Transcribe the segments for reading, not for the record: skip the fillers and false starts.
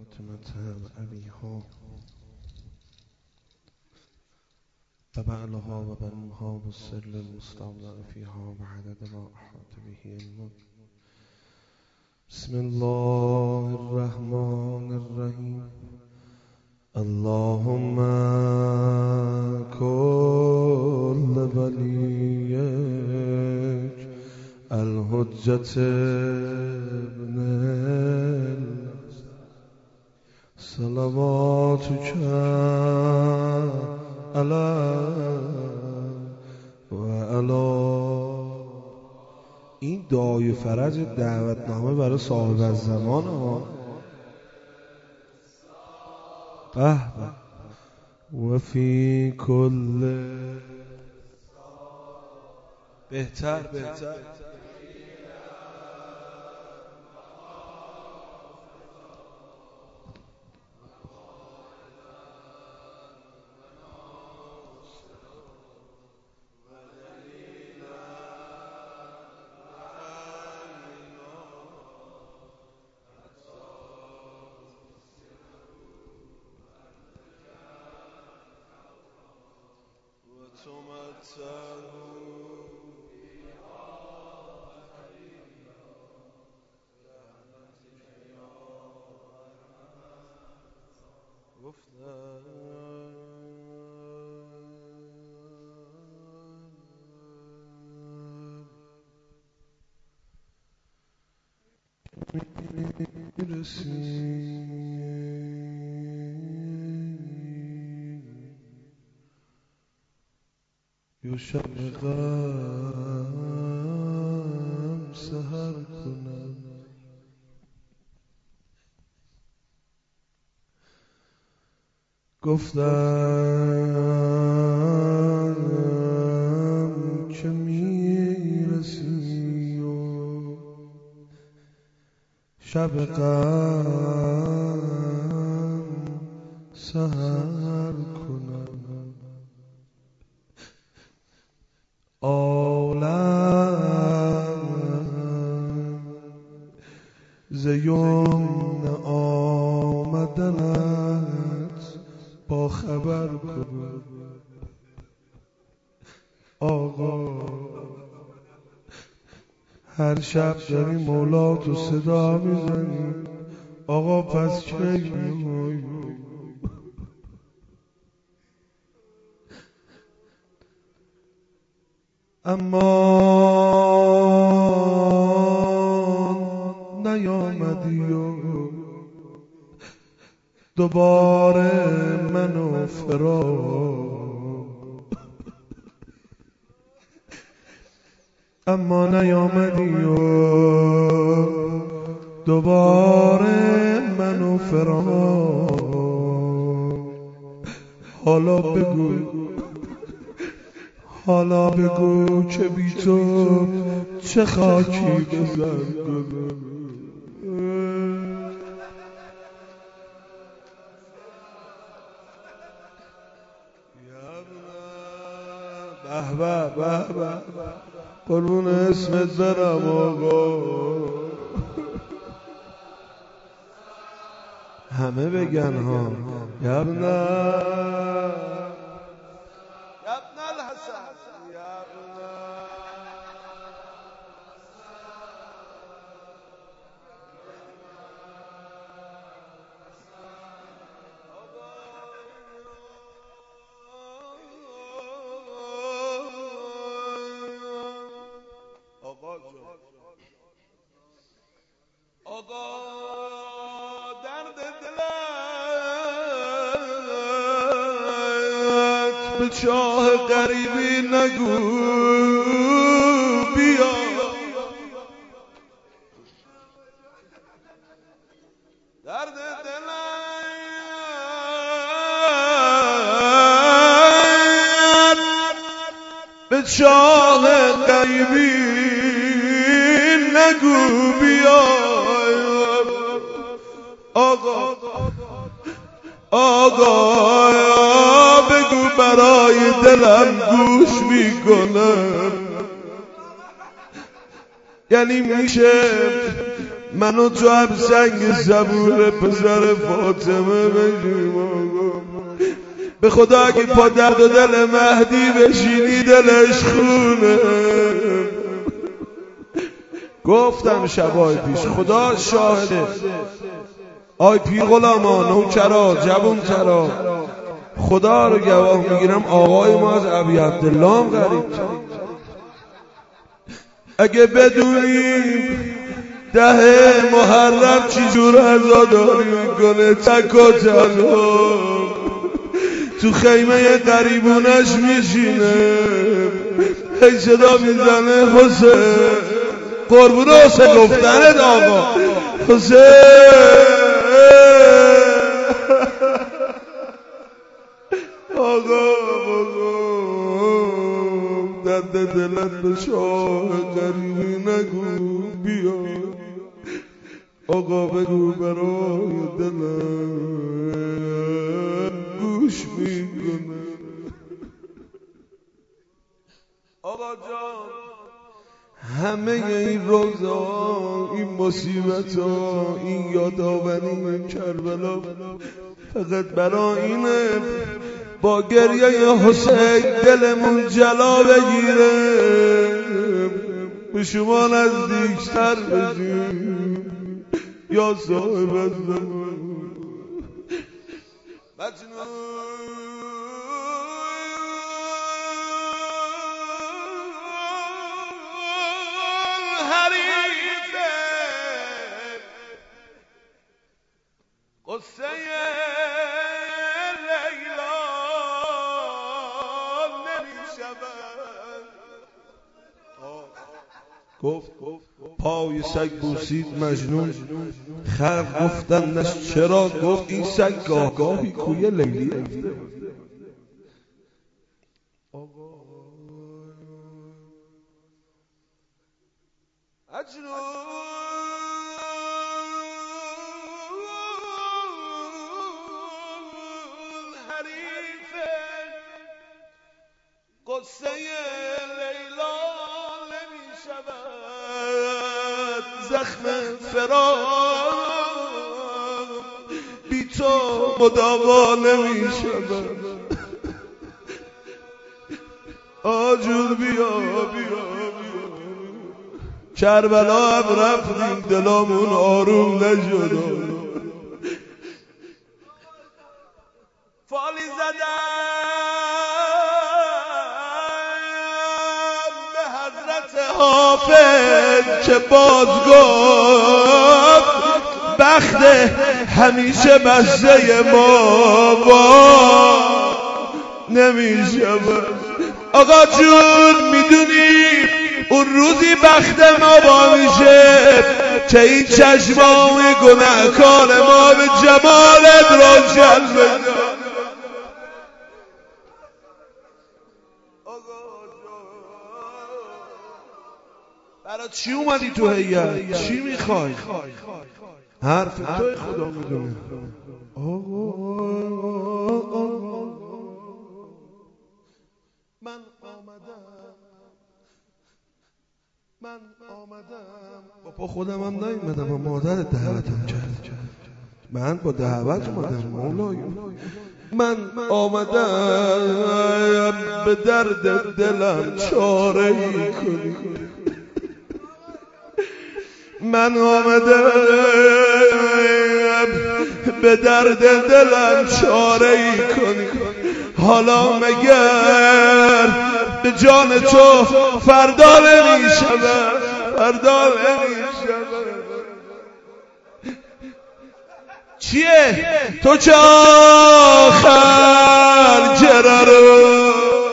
فاطمة وأبيها وبعلها وبنوها بالسر المستودع فيها بعدد ما أحاط به علمك. بسم الله الرحمن الرحيم. اللهم كل وليك الحجة ابن صلواتك علیه و علی. این دعای فرج دعوتنامه برای صاحب الزمان ها. به و فی کل بهتر یا شب غم سحر کنم. گفتم که میرسی و شب غم سحر کنم. عالم ز یمن آمدنت با خبر کن. آقا هر شب داری مولا تو صدا میزنی. آقا پس کی میای؟ اما نیامدی و دوباره منو اما نیامدی و دوباره منو حالا بگو که بی تو چه خاکی بزن کنم. به قربون اسمت برم آقا. همه بگن ها یا ابن الحسن یا آقا درد دلت به چاه غریبی نگو بیا. درد دلت به چاه غریبی نگو بیا. آقا بگو برای دلم گوش میکنم. یعنی منو تو هم سنگ صبور پسر فاطمه بشیم آقا. به خدا اگه پا درد و دل مهدی بشینی دلش خونه. گفتم شبای پیش خدا شاهده، آی پیر غلامان نوکرا جوان‌ترا خدا رو گواه میگیرم آقای ما از ابی عبدالله هم غریب. اگه بدونیم 10 محرم چی جور عزاداری میکنه تک و تنها تو خیمه قریبونش میشینه، هی صدا میزنه حسین، قربون حسین گفتنت آقا، حسین آقا درد دلت به شاه قریبی نگو بیا آقا، بگو برای دلم گوش میکنه. آقا جان همه این روزا، این مصیبت ها، این یادآوری کربلا فقط برای اینه با گریه حسین دلمون جلا بگیره، به شما نزدیکتر بشیم یا صاحب الزمان. حریفه قصه لیلا نمیشود. گفت پای سگ بوسید مجنون، خلق گفتندش چرا؟ گفت این سگ گاه گاهی کوی لیلی رفته. حریفه قصه لیلا نمیشود. زخم فراق بی تو مداوا نمیشود. آجور بیا بیا کربلا هم رفتیم دلامون آروم نشد. فالی زدم به حضرت حافظ که باز گفت بخت همیشه بسته ما با نمیشه. آقا جون میدونی اون روزی بخت ما با میشه که این چشمای گناهکار ما به جمالت روشن بشه. برای چی اومدی تو هیئت؟ چی میخوای؟ حرف توی خدا میدونه. من آمدم با خودم هم نیومدم و مادرت دعوتم کرد. من با دعوت اومدم مولای. من آمدم به درد دلم چاره ای کنی. من آمدم به درد دلم چاره ای کنی. حالا مگر به جان تو فردا نمیشود، فردا نمیشود. چیه؟ تو چه آخر جره رو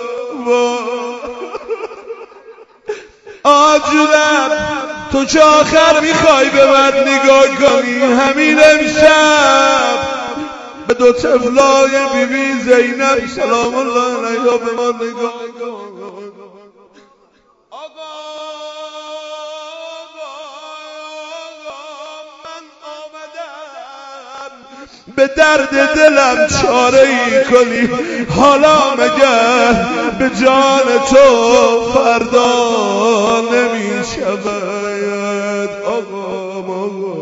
آجونم، تو چه آخر میخوای به من نگاه کنی؟ همین امشب به دو طفلای بیبی زینب سلام الله علیها به ما نگاه کن. به درد دلم چاره ای کنی. حالا مگر به جان تو فردا نمی شود؟ آقا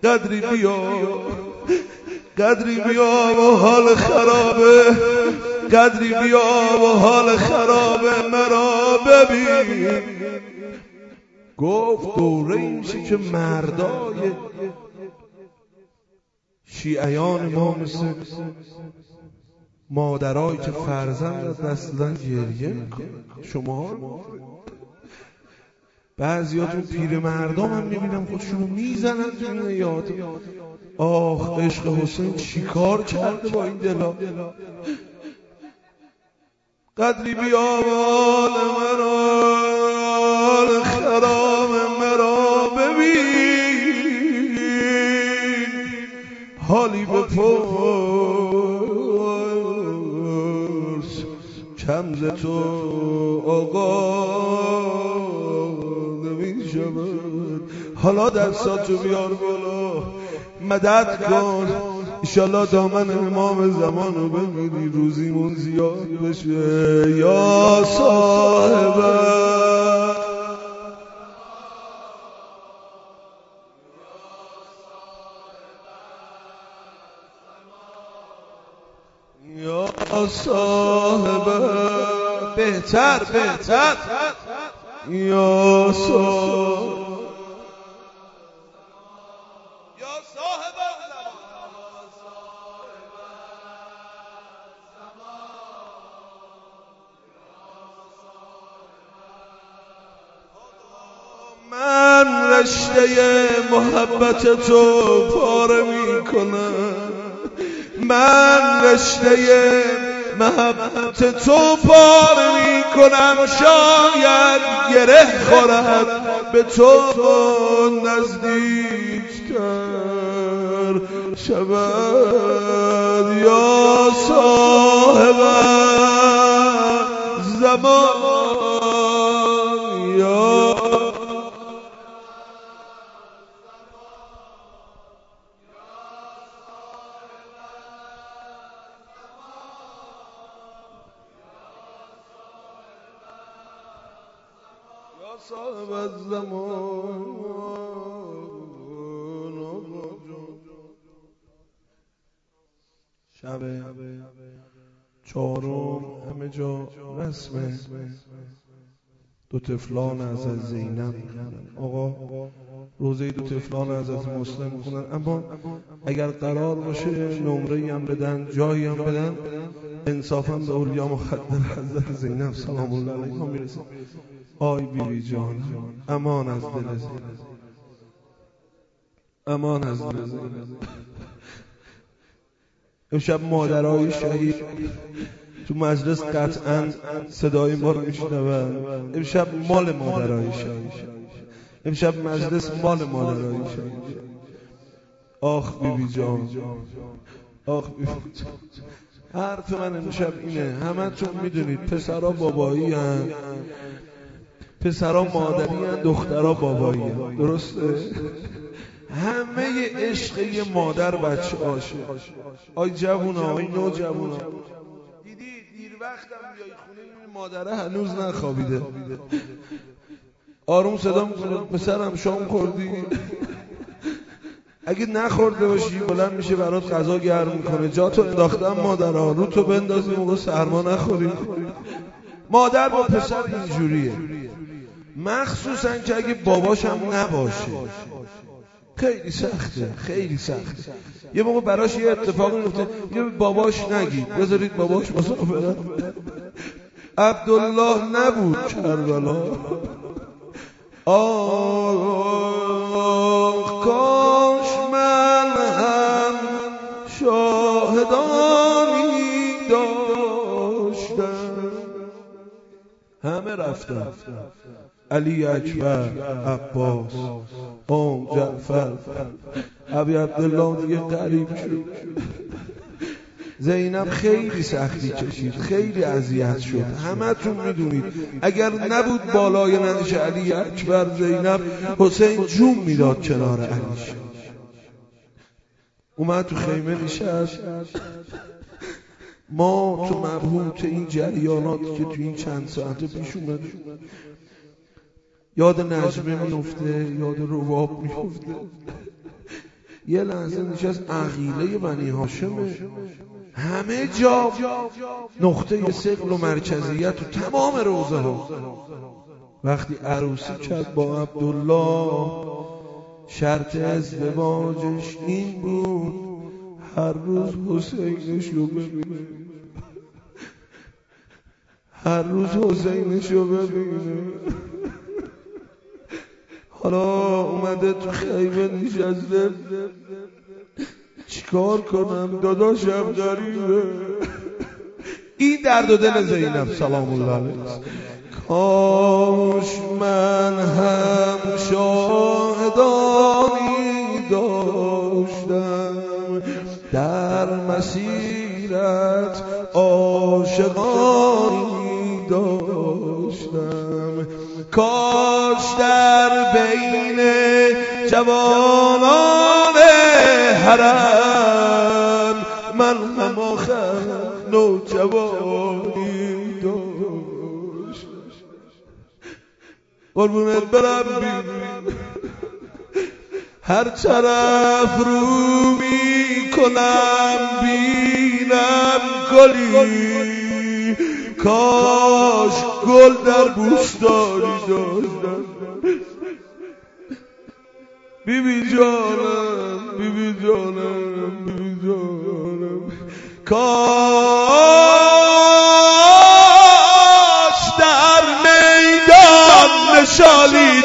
قدری بیا قدری بیا و حال خرابه قدری بیا و حال خرابه مرا ببین گفت دوره این میشه که مردای شیعیان ما مثل مادرایی که فرزند دست دادن گریه میکنه شما بعضیاتون پیر مردم هم میبینم خودشونو میزنن تو این یاد آخ عشق حسین چیکار کرده با این دلا قدری بیا بال مرا خرام مرا ببین حالی بپرس کم ز تو آقا نمیشود حالا دستاتو بیار بالا مدد کن ایشالله دامن امام زمانو بگیری روزیمون زیاد بشه یا صاحبه یا صاحبه بهتر یا صاحبه من رشته محبت تو پاره میکنم من رشته محبت تو پاره میکنم شاید گره خورد به تو نزدیکتر شود یا صاحب زمان یا صاحب الزمان شب چهارم همه جا رسمه دو طفلان حضرت زینب آقا روزه دو طفلان حضرت مسلم میخونن اما اگر قرار باشه نمره‌ای هم بدن جایی هم بدن انصافا به اولیا مخدر حضرت زینب سلام الله علیها میرسه آی بیبی جان امان از دل زینب امان از دل زینب امشب مادرای شهید تو مجلس قطعا صدای ما رو میشنون امشب مال مادرای شهید امشب مجلس مال مادرای شهید آخ بیبی جان آخ بیبی جان حرف من امشب اینه همه تون میدونید پسرها بابایی هن پسرها مادری هن دخترها بابایی هن درسته؟ همه عشق یه مادر بچه عاشق آی جوونا آی نو جوونا دیدی دیر وقتم بیای خونه این مادره هنوز نخوابیده آروم صدا میکنه پسرم شام خوردی اگه نخورده باشی بلند میشه برات غذا گرم میکنه جاتو انداختم مادرها رو تو بندازی موقع سرما نخوری مادر با پسر اینجوریه مخصوصا که اگه باباش هم نباشه خیلی سخته خیلی سخته یه موقع براش یه اتفاقی میفته یه باباش نگید بذارید باباش مسافرت عبدالله نبود کربلا آه کاش من هم شاهدانی داشتم همه رفتن علی اکبر عباس جعفر ابی عبدالله دیگه قریب شد زینب خیلی سختی کشید خیلی اذیت شد همه تون میدونید اگر نبود بالای ننش علی اکبر زینب حسین جون میداد کنار علیش اومد تو خیمه نشست ما تو مربوط این جریانات که تو این چند ساعت پیش اومد یاد نجمه میفته یاد رباب میفته یه لحظه نشست عقیله بنی هاشمه، همه جا نقطه ثقل و مرکزیت و تمام روزه ها. وقتی عروسی کرد با عبدالله، شرط ازدواجش این بود هر روز حسینشو ببینه، هر روز حسینشو ببینه. حالا اومده تو خیمه نشسته، چیکار کنم داداشم غریبه. این درد و دل زینب سلام الله علیها. کاش من هم شاهدانی داشتم، در مسیرت عاشقانی داشتم. کاش در بین جوانان حرم من هم آخر نوجوانی داشتم. قربونت برم هر طرف رو می کنم بینم گلی، کاش گل در بوستانی داشتم. بیبی جانم بیبی جانم بیبی جانم، کاش در میدان نشانی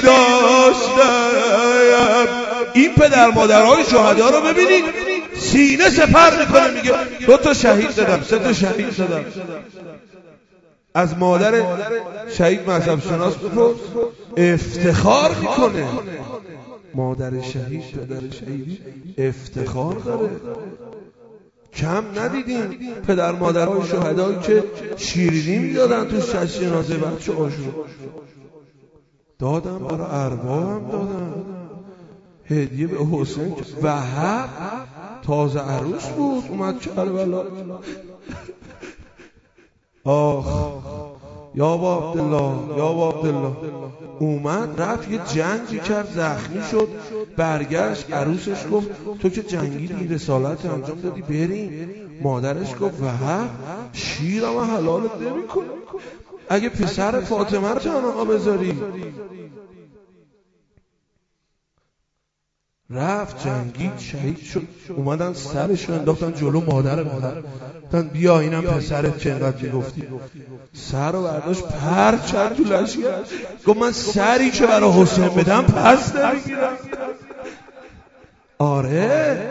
داشتم. این پدر مادرهای شهدا رو ببینید سینه سپر میکنه، میگه 2 تا شهید دادم 3 تا شهید دادم. از مادر شهید مذهب شناس بپرس، افتخار میکنه. مادر شهید پدر شهیدی افتخار داره. کم ندیدیم پدر مادرهای شهدایی که شیرینی میدادن تو شش جنازه بچه هاشون. دادم برای اربابم دادم هدیه به حسین. وهب تازه عروس بود اومد کربلا. آخ یا با عبدالله یا با عبدالله، اومد رفت یه جنگی کرد زخمی شد، برگشت عروسش گفت تو که جنگیدی رسالت انجام دادی بریم. مادرش گفت وهب شیرم حلالت نمی کنه اگه پسر فاطمه رو تنها بذاری. رفت جنگید شهید شد، اومدن سرشو انداختن جلو مادر گفتن بیا اینم پسرت که اینقدر میگفتی. سر رو برداشت پر چند تو لشگر، گفت من سری که برای حسین بدم پس نمیگیرم. آره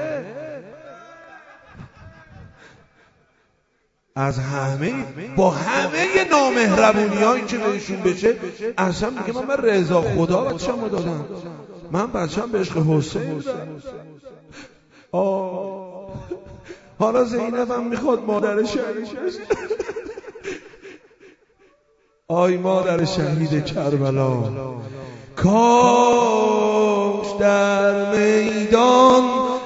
از همه با همه نامهربونی هایی که بهشون بشه اصلا میگه من رضا خدا بچه‌مو دادم، من بچه‌م به عشق حسین. حالا زینب هم میخواد مادر شهید. آی مادر شهید کربلا، کاش در میدان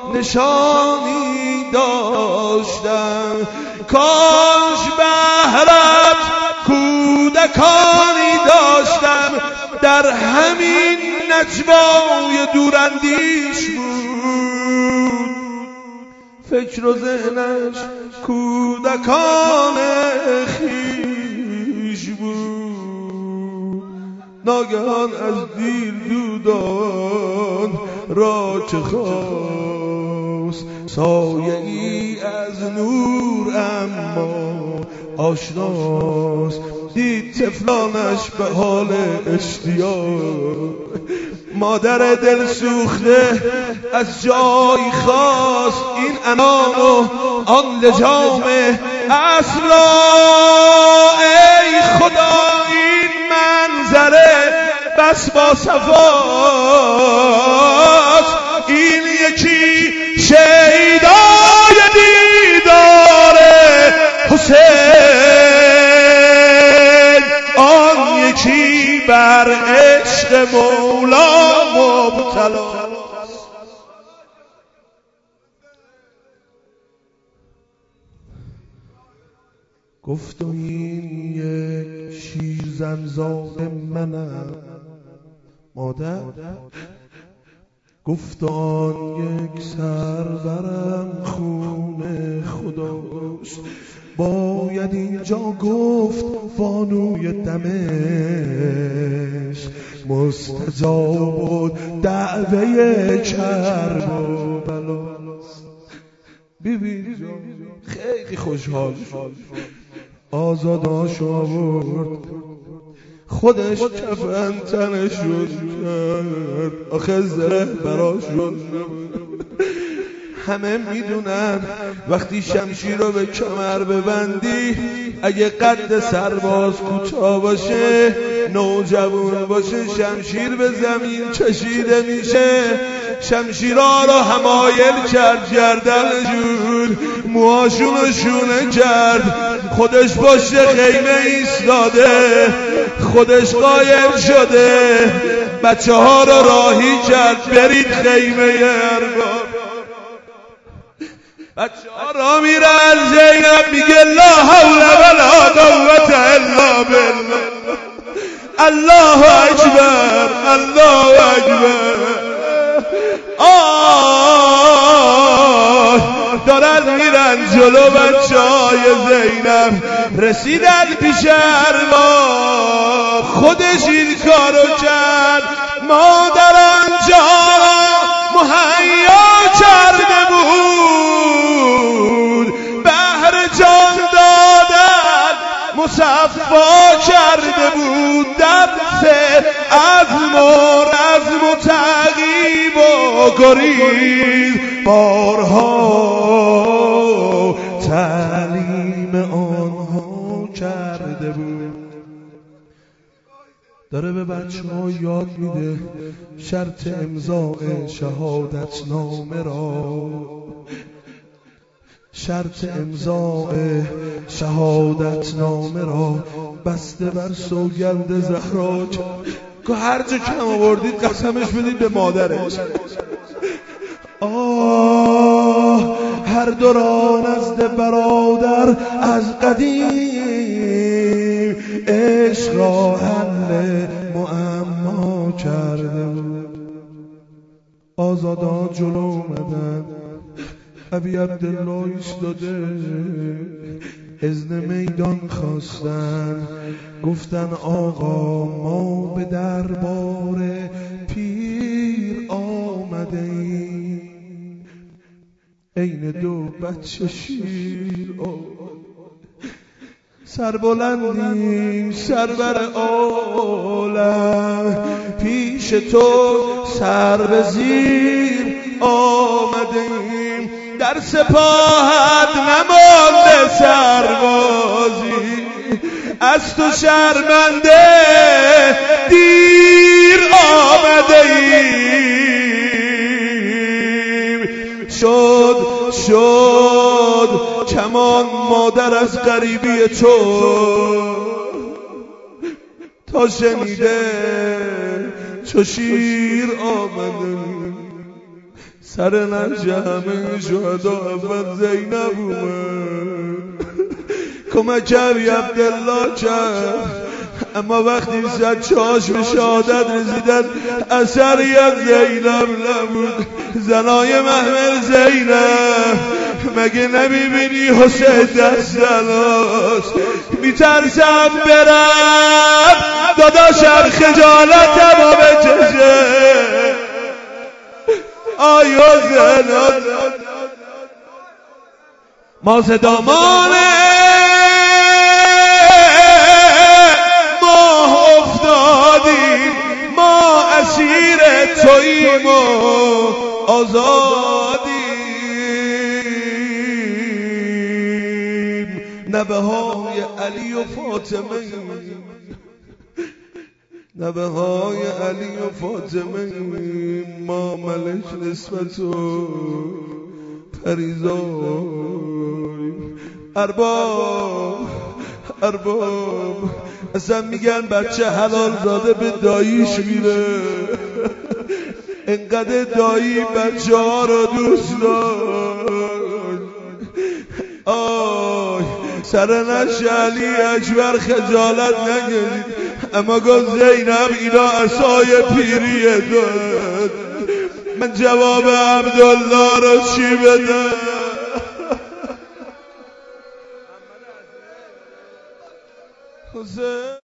نشانی داشتم، کاش بهرت کودکانی داشتم، در همین نجوای دوراندیش بود، فکر و ذهنش کودکان خویش بود. ناگهان از دیر دودان را چه خواست، سایه ای از نور اما آشناست. دید طفلانش به حال اشتیاق، مادر دل سوخته از جای خواست این انام و آن لجام اصلا. ای خدا این منظره بس با صفاست، این یکی شیدای دیدار حسین، آن یکی بر عشق مولا مبتلا. گفتم این یک شیرزن زاد منم، مادر گفت آن یک سرورم خون خداست، باید اینجا گفت بانوی دمشق، مستجاب و دعوه کرب و بلاست. بیبی خیلی خوشحال آزاداشو آورد، خودش کفن تنش رو کرد، آخه زره براش رو. همه میدونن وقتی شمشیر رو به کمر ببندی، اگه قد سرباز کوتاه باشه، نوجوان باشه، شمشیر به زمین کشیده میشه. شمشیرها رو حمایل کرد، گردنشون موهاشون رو شونه کرد، خودش پشت خیمه ایستاده، خودش قایم شده، بچه ها رو راهی کرد برید خیمه ارباب. بچه ها را میرن، زینب میگه لا حول ولا قوة الا بالله، الله اکبر الله اکبر. دارن میرن جلو بچه های زینب، رسیدن پیش ارباب، خودش این کارو کرد، مادران جا مهیا کرده بود، بهر جان دادن مصفا کرده بود، درس عزم و رزم و تعقیب و گریز بارها تعلیم آنها کرده بود. داره به بچه ها یاد میده شرط امضاء شهادتنامه را، شرط امضاء شهادتنامه را بسته بر سوگند زهرا، که هر جا کم آوردید قسمش بدید به مادرش. هر دو را نزد برادر از قدیم، عشق را حل معما کرده. آزادا جلو اومدن، ابی عبدالله ایستاده، اذن میدان خواستن، گفتن آقا ما به دربار پیر آمده ایم، عین دو بچه شیر سربلندیم سرور عالم، پیش تو سر به زیر آمده ایم، در سپاهت نمانده سربازی، از تو شرمنده دیر آمده ایم. شد کمان مادر از غریبی تو، تا شنیده چو شیر آمده، سر نرج همه شهدا اول زینب اومد، کمک ابی عبدالله کرد، اما وقتی زد چاش به شهادت رسیدن، اثری از زینب نبود. زنای محمل زینب مگه نمیبینی حسین دستناش، میترسم برم داداشم خجالتم رو بکشه. آیا زنان ما صدامانه ما افتادیم، ما اسیر توییم و آزادیم، نبه های علی و فاطمه، نبه های علی و فاطمه، ما ملک نسبت و پریزاریم. ارباب اصلا میگن بچه حلال زاده به داییش میره، انقدر دایی بچه ها رو دوست داشت. سر نش علی اکبر خجالت نگیرید، اما گفت زینب اینا عصای پیریه داد، من جواب عبدالله رو چی بده؟